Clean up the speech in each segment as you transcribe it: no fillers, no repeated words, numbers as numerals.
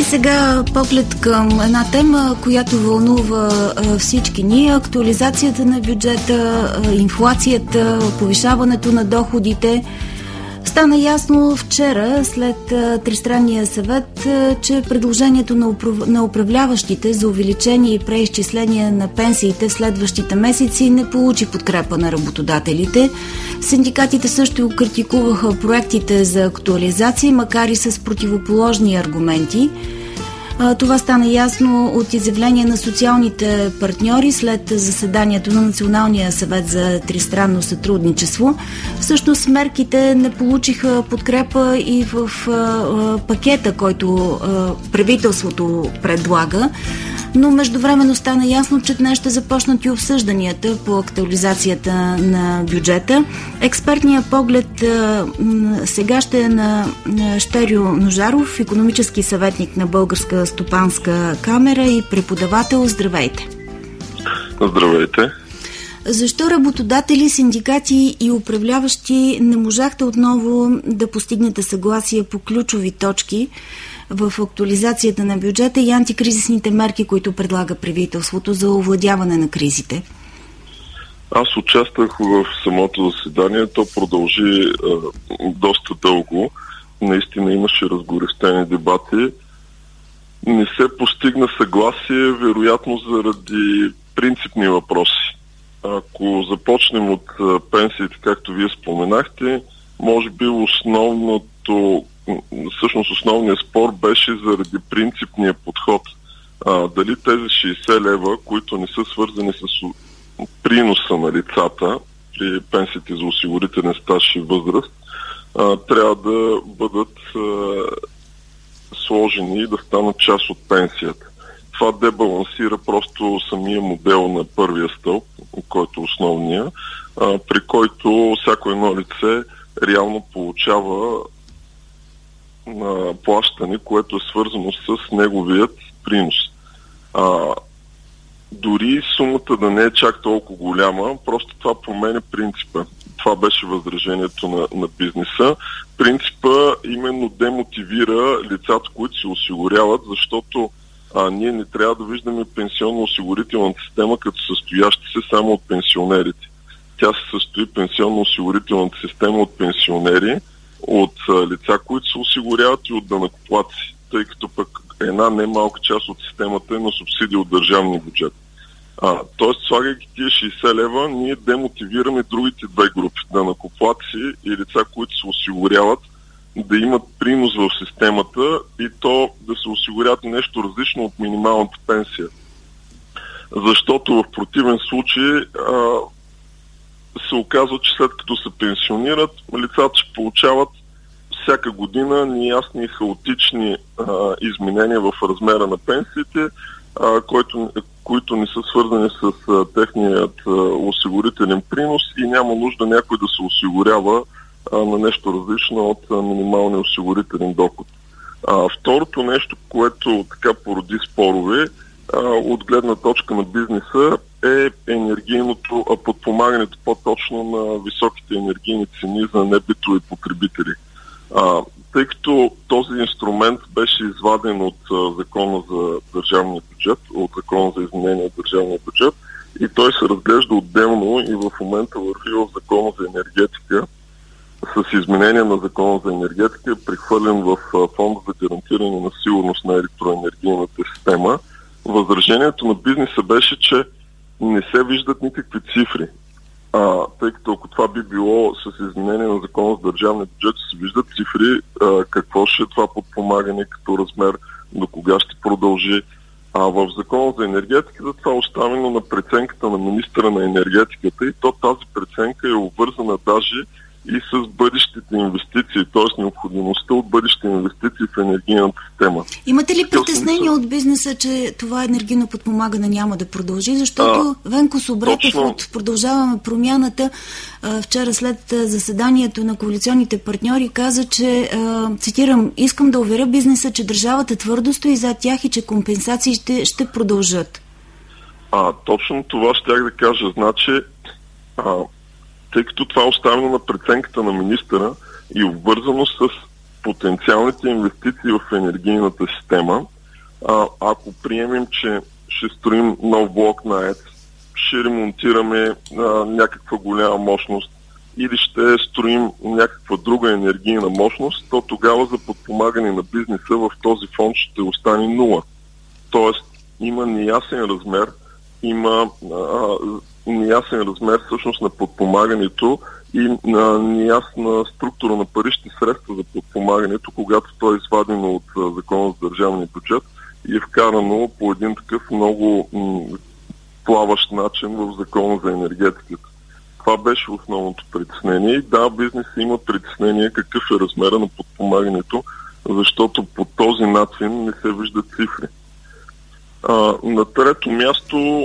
Сега поглед към една тема, която вълнува всички ние. Актуализацията на бюджета, инфлацията, повишаването на доходите. Стана ясно вчера, след Тристранния съвет, че предложението на управляващите за увеличение и преизчисление на пенсиите в следващите месеци не получи подкрепа на работодателите. Синдикатите също критикуваха проектите за актуализация, макар и с противоположни аргументи. Това стана ясно от изявление на социалните партньори след заседанието на Националния съвет за тристранно сътрудничество. Всъщност мерките не получиха подкрепа и в пакета, който правителството предлага, но междувременно стана ясно, че днес ще започнат и обсъжданията по актуализацията на бюджета. Експертният поглед сега ще е на Щерио Ножаров, икономически съветник на Българска стопанска камера и преподавател. Здравейте! Здравейте! Защо работодатели, синдикати и управляващи не можахте отново да постигнете съгласие по ключови точки в актуализацията на бюджета и антикризисните мерки, които предлага правителството за овладяване на кризите? Аз участвах в самото заседание. То продължи доста дълго. Наистина имаше разгорещени дебати. Не се постигна съгласие, вероятно заради принципни въпроси. Ако започнем от пенсиите, както вие споменахте, може би основният спор беше заради принципния подход. Дали тези 60 лева, които не са свързани с приноса на лицата при пенсиите за осигурителен стаж и възраст, трябва да бъдат сложени и да станат част от пенсията. Това дебалансира просто самия модел на първия стълб, който е основния, при който всяко едно лице реално получава плащане, което е свързано с неговият принос. Дори сумата да не е чак толкова голяма, просто това променя принципа. Това беше възражението на бизнеса. Принципа именно демотивира лицата, които се осигуряват, защото ние не трябва да виждаме пенсионно-осигурителната система като състояща се само от пенсионерите. Тя се състои пенсионно-осигурителната система от пенсионери, от лица, които се осигуряват и от данъкоплатци, тъй като пък една немалка част от системата е на субсидия от държавния бюджет. Тоест, слагайки тия 60 лева, ние демотивираме другите две групи, данъкоплатци и лица, които се осигуряват, да имат принос в системата и то да се осигурят нещо различно от минималната пенсия. Защото в противен случай се оказва, че след като се пенсионират, лицата ще получават всяка година неясни и хаотични изменения в размера на пенсиите, които не са свързани с техният осигурителен принос и няма нужда някой да се осигурява на нещо различно от минималния осигурителен доход. Второто нещо, което така породи спорове от гледна точка на бизнеса е енергийното подпомагането, по-точно на високите енергийни цени за небитови потребители. Тъй като този инструмент беше изваден от Закона за държавния бюджет, от Закона за изменение на държавния бюджет и той се разглежда отделно и в момента върви в Закона за енергетика, с изменение на Закона за енергетика е прехвърлен в Фонда за гарантиране на сигурност на електроенергийната система. Възражението на бизнеса беше, че не се виждат никакви цифри. Тъй като ако това би било с изменение на Закона за държавния бюджет, се виждат цифри, какво ще е това подпомагане като размер, до кога ще продължи. В Закона за енергетиката това е оставено на преценката на министъра на енергетиката и то тази преценка е обвързана даже и с бъдещите инвестиции, т.е. необходимостта от бъдещи инвестиции в енергийната система. Имате ли притеснение от бизнеса, че това енергийно подпомагане няма да продължи? Защото Венко Собратев от Продължаваме промяната вчера след заседанието на коалиционните партньори каза, че, цитирам, искам да уверя бизнеса, че държавата твърдо стои зад тях и че компенсациите ще продължат. Точно това щях да кажа. Значи, тъй като това е оставено на преценката на министъра и обвързано с потенциалните инвестиции в енергийната система, Ако приемем, че ще строим нов блок на АЕЦ, ще ремонтираме някаква голяма мощност или ще строим някаква друга енергийна мощност, то тогава за подпомагане на бизнеса в този фонд ще остане 0. Тоест има неясен размер всъщност на подпомагането и на неясна структура на парични средства за подпомагането, когато то е извадено от Закона за държавния бюджет и е вкарано по един такъв много плаващ начин в Закона за енергетиката. Това беше основното притеснение. И да, бизнесът има притеснение какъв е размера на подпомагането, защото по този начин не се виждат цифри. На трето място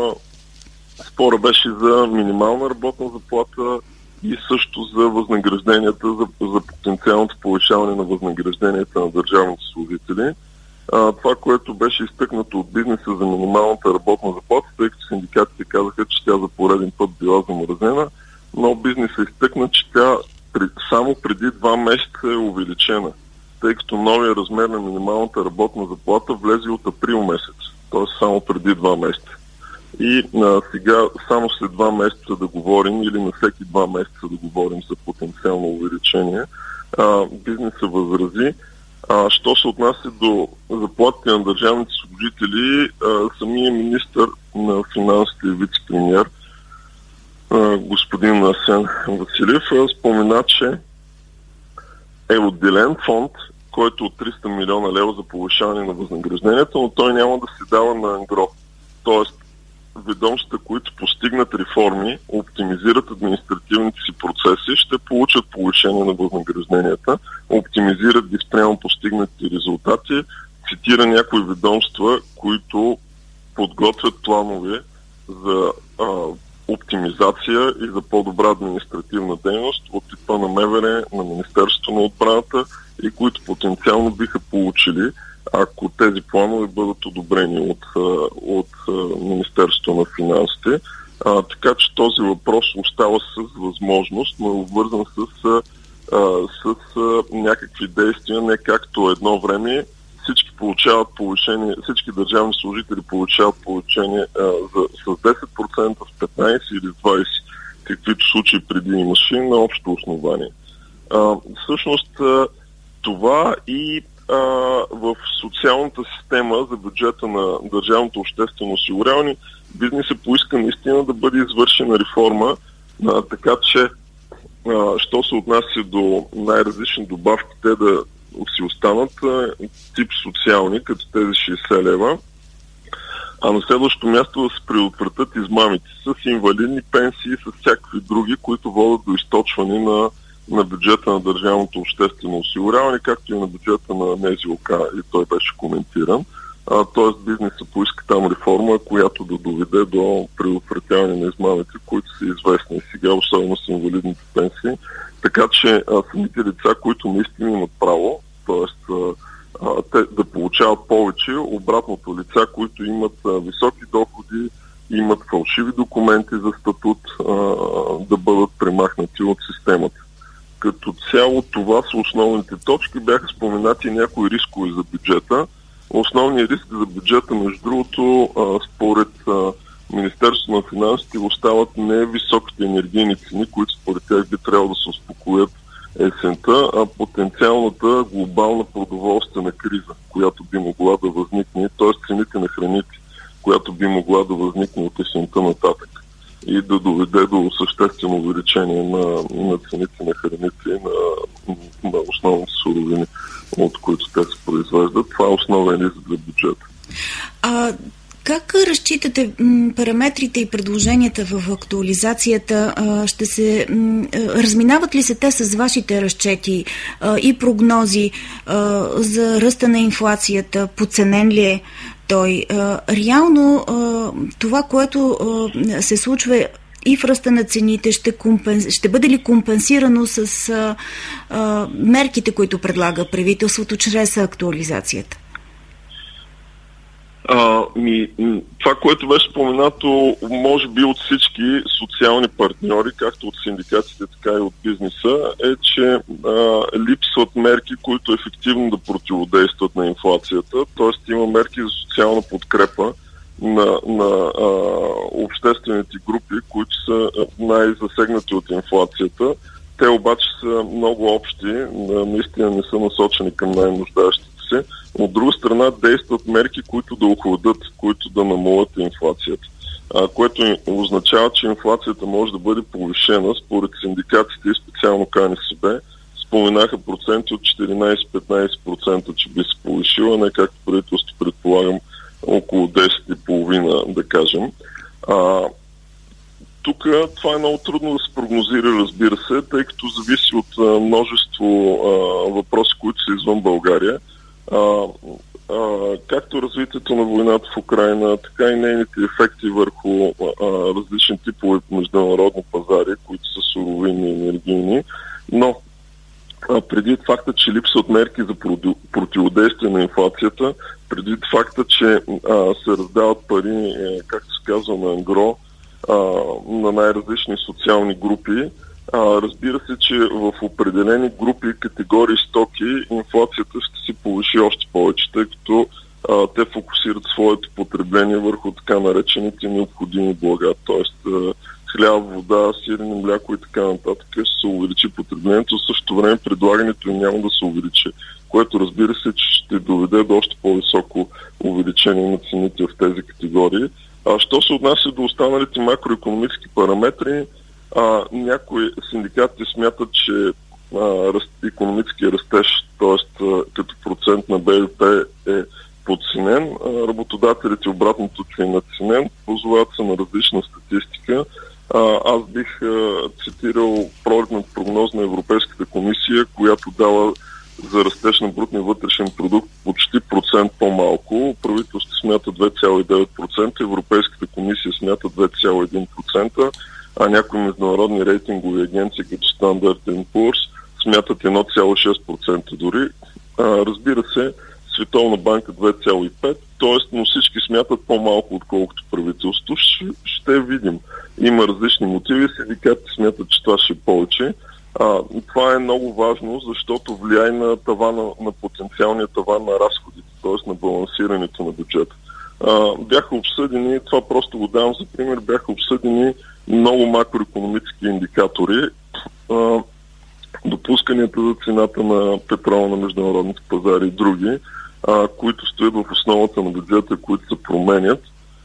спора беше за минимална работна заплата и също за възнагражденията, за потенциалното повишаване на възнагражденията на държавните служители. Това, което беше изтъкнато от бизнеса за минималната работна заплата, тъй като синдикатите казаха, че тя за пореден път била замразена, но бизнесът изтъкна, че тя само преди 2 месеца е увеличена, тъй като новия размер на минималната работна заплата влезе от април месец, т.е. само преди 2 месеца. И сега само след 2 месеца да говорим или на всеки 2 месеца да говорим за потенциално увеличение, бизнесът възрази. Що се отнася до заплатите на държавните служители, самия министър на финансите и вице-премиер господин Асен Василев спомена, че е отделен фонд, който от 300 милиона лева за повишаване на възнаграждението, но той няма да се дава на ангро. Тоест, ведомствата, които постигнат реформи, оптимизират административните си процеси, ще получат повишение на възнагражденията, оптимизират ги спрямо постигнати резултати, цитира някои ведомства, които подготвят планове за оптимизация и за по-добра административна дейност от типа на МВР, на Министерството на отбраната и които потенциално биха получили, ако тези планове бъдат одобрени от Министерството на финансите. Така че този въпрос остава с възможност, но е обвързан с някакви действия, не както едно време всички получават повишение, всички държавни служители получават повишение с 10%, с 15% или 20%, каквито случаи преди имаше на общо основание. Всъщност това и в социалната система за бюджета на държавното обществено осигуряване бизнесът поиска наистина да бъде извършена реформа, така че що се отнася до най-различни добавки, те да си останат тип социални, като тези 60 лева, а на следващото място да се предотвратят измамите с инвалидни пенсии, с всякакви други, които водят до източване на бюджета на държавното обществено осигуряване, както и на бюджета на НЗОК, и той беше коментиран. Т.е. бизнесът поиска там реформа, която да доведе до предотвратяване на измамите, които са известни сега, особено с инвалидните пенсии. Така че самите лица, които наистина имат право, т.е. те да получават повече, обратното лица, които имат високи доходи, имат фалшиви документи за статут, да бъдат премахнати от системата. Като цяло това са основните точки. Бяха споменати някои рискове за бюджета. Основният риск за бюджета, между другото, според Министерството на финансите, остават не високите енергийни цени, които според тях би трябвало да се успокоят есента, а потенциалната глобална продоволствена криза, която би могла да възникне, т.е. цените на храните, която би могла да възникне от есента нататък и да доведе до съществено увеличение на цените на храните и на основните суровини, от които те се произвеждат. Това е основен риск за бюджета. Как разчитате параметрите и предложенията в актуализацията? Ще се разминават ли се те с вашите разчети и прогнози за ръста на инфлацията? Подценен ли е той? Реално това, което се случва и в ръста на цените, ще бъде ли компенсирано с мерките, които предлага правителството чрез актуализацията? Това, което беше споменато, може би от всички социални партньори, както от синдикатите, така и от бизнеса, е, че липсват мерки, които ефективно да противодействат на инфлацията. Тоест има мерки за социална подкрепа на обществените групи, които са най-засегнати от инфлацията. Те обаче са много общи, наистина не са насочени към най-нуждаещите се. От друга страна действат мерки, които да охладат, които да намалят инфлацията. Което означава, че инфлацията може да бъде повишена според синдикатите и специално КНСБ. Споменаха проценти от 14-15%, че би се повишила, не както правителство предполагам около 10,5%, да кажем. Тук това е много трудно да се прогнозира, разбира се, тъй като зависи от множество въпроси, които са извън България. Както развитието на войната в Украйна, така и нейните ефекти върху различни типове международни пазари, които са суровини и енергийни. Но преди факта, че липсват мерки за противодействие на инфлацията, преди факта, че се раздават пари, както се казва на ангро, на най-различни социални групи, разбира се, че в определени групи, категории стоки, инфлацията ще се повиши още повече, тъй като те фокусират своето потребление върху така наречените необходими блага, т.е. хляб, вода, сирене, мляко и така нататък, ще се увеличи потреблението, в същото време предлагането им няма да се увеличи, което разбира се, че ще доведе до още по-високо увеличение на цените в тези категории. Що се отнася до останалите макроекономически параметри, някои синдикати смятат, че икономически растеж, т.е. като процент на БВП е подценен. Работодателите обратното, че е надценен, позовават се на различна статистика. Аз бих цитирал пролетната прогноза на Европейската комисия, която дава за растеж на брутния вътрешен продукт почти процент по-малко. Правителството смята 2,9%, Европейската комисия смята 2,1%, а някои международни рейтингови агенции като Standard & Poor's смятат 1,6% дори. Разбира се, Световна банка 2,5%, т.е. но всички смятат по-малко, отколкото правителство. Ще видим. Има различни мотиви, синдикатите смятат, че това ще е повече. Това е много важно, защото влияе на тавана, на потенциалния таван на разходите, т.е. на балансирането на бюджета. Бяха обсъдени, това просто го давам за пример, бяха обсъдени много макроекономически индикатори, допусканията за цената на петрола на международните пазари и други, които стоят в основата на бюджета, които се променят.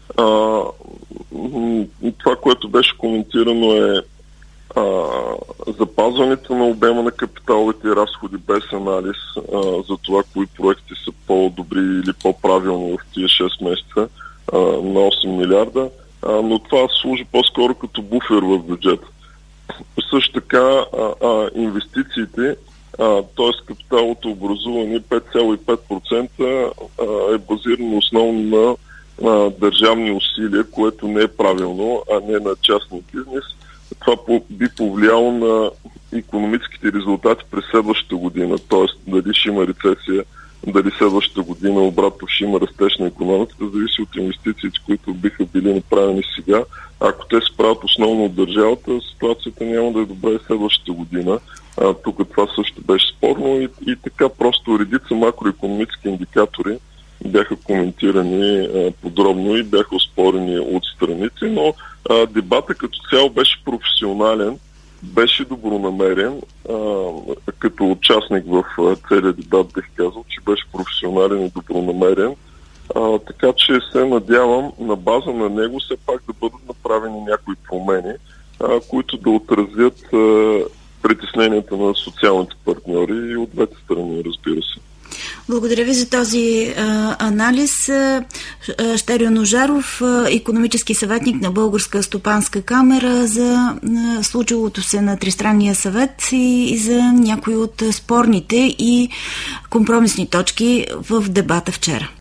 Това, което беше коментирано е запазването на обема на капиталовите разходи без анализ за това, кои проекти са по-добри или по-правилни в тия 6 месеца на 8 милиарда, но това служи по-скоро като буфер в бюджета. Също така инвестициите, т.е. капиталото образуване 5,5% е базирано основно на държавни усилия, което не е правилно, а не на частния бизнес. Това би повлияло на икономическите резултати през следващата година, т.е. дали ще има рецесия, дали следващата година обратно ще има растеж на икономиката, зависи от инвестициите, които биха били направени сега. Ако те се правят основно от държавата, ситуацията няма да е добра и следващата година. Тук това също беше спорно и така просто редица макроекономически индикатори бяха коментирани подробно и бяха оспорени от страните, но дебата като цяло беше професионален, беше добронамерен. Като участник в целия дебат бих казал, че беше професионален и добронамерен. Така че се надявам на база на него все пак да бъдат направени някои промени, които да отразят притесненията на социалните партньори и от двете страни, разбира се. Благодаря ви за този анализ. Щерьо Ножаров, икономически съветник на Българска стопанска камера, за случилото се на Тристранния съвет и за някои от спорните и компромисни точки в дебата вчера.